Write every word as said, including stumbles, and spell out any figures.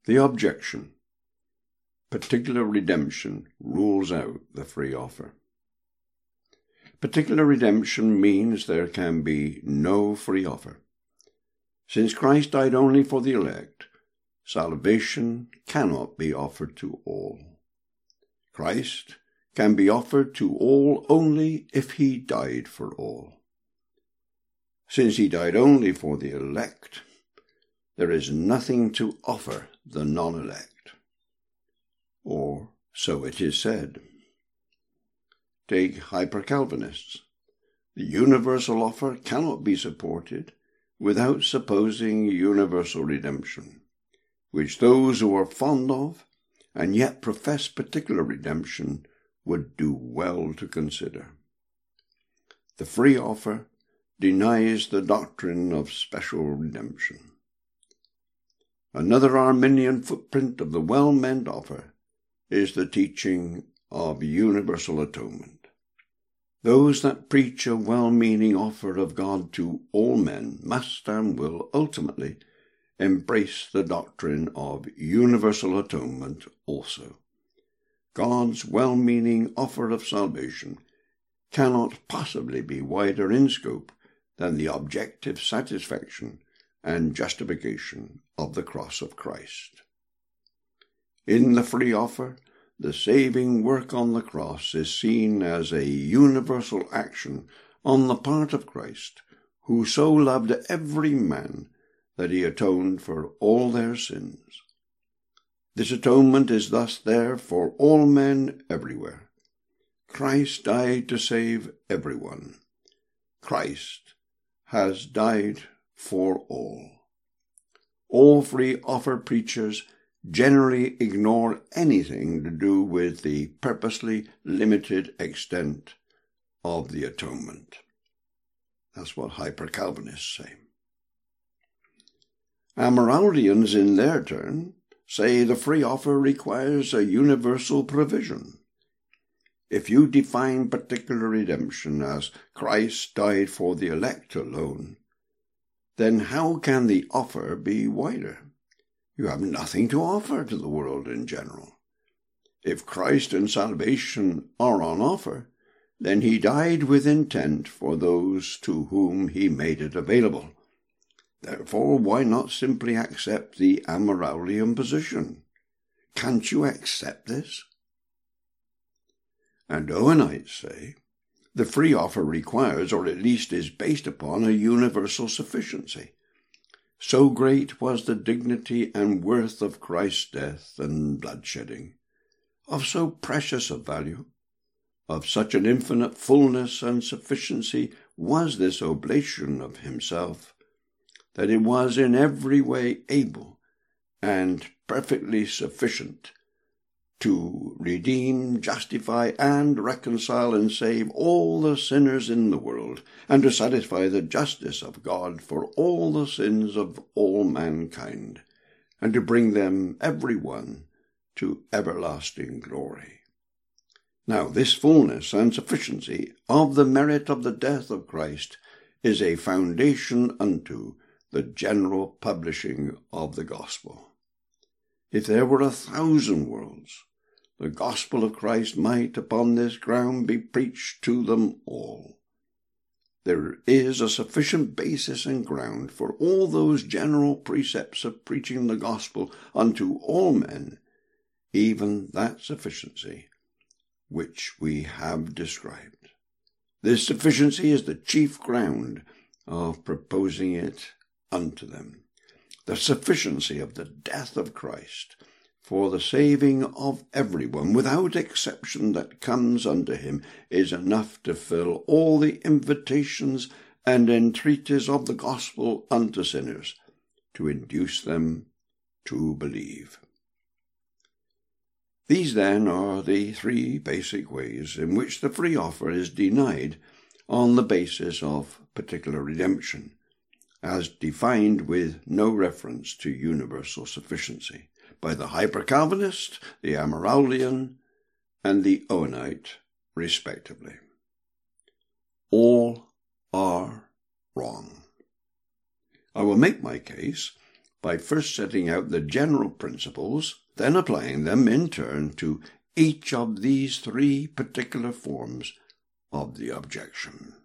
The objection: particular redemption rules out the free offer. Particular redemption means there can be no free offer. Since Christ died only for the elect, salvation cannot be offered to all. Christ can be offered to all only if he died for all. Since he died only for the elect, there is nothing to offer the non-elect. Or so it is said. Take hyper-Calvinists. The universal offer cannot be supported without supposing universal redemption, which those who are fond of and yet profess particular redemption would do well to consider. The free offer denies the doctrine of special redemption. Another Arminian footprint of the well-meant offer is the teaching of universal atonement. Those that preach a well-meaning offer of God to all men must and will ultimately embrace the doctrine of universal atonement also. God's well-meaning offer of salvation cannot possibly be wider in scope than the objective satisfaction and justification of the cross of Christ. In the free offer, the saving work on the cross is seen as a universal action on the part of Christ, who so loved every man that he atoned for all their sins. This atonement is thus there for all men everywhere. Christ died to save everyone. Christ has died for all. All free offer preachers generally ignore anything to do with the purposely limited extent of the atonement. That's what hyper-Calvinists say. Amyraldians, in their turn, say the free offer requires a universal provision. If you define particular redemption as Christ died for the elect alone, then how can the offer be wider? You have nothing to offer to the world in general. If Christ and salvation are on offer, then he died with intent for those to whom he made it available. Therefore, why not simply accept the Amyraldian position? Can't you accept this? And Owenites say, the free offer requires, or at least is based upon, a universal sufficiency. So great was the dignity and worth of Christ's death and bloodshedding, of so precious a value, of such an infinite fullness and sufficiency was this oblation of himself, that it was in every way able and perfectly sufficient to redeem, justify, and reconcile and save all the sinners in the world, and to satisfy the justice of God for all the sins of all mankind, and to bring them, every one, to everlasting glory. Now, this fullness and sufficiency of the merit of the death of Christ is a foundation unto the general publishing of the gospel. If there were a thousand worlds, the gospel of Christ might upon this ground be preached to them all. There is a sufficient basis and ground for all those general precepts of preaching the gospel unto all men, even that sufficiency which we have described. This sufficiency is the chief ground of proposing it unto them. The sufficiency of the death of Christ for the saving of everyone, without exception, that comes unto him, is enough to fill all the invitations and entreaties of the gospel unto sinners, to induce them to believe. These, then, are the three basic ways in which the free offer is denied on the basis of particular redemption, as defined with no reference to universal sufficiency, by the hyper-Calvinist, the Amyraldian, and the Owenite, respectively. All are wrong. I will make my case by first setting out the general principles, then applying them in turn to each of these three particular forms of the objection.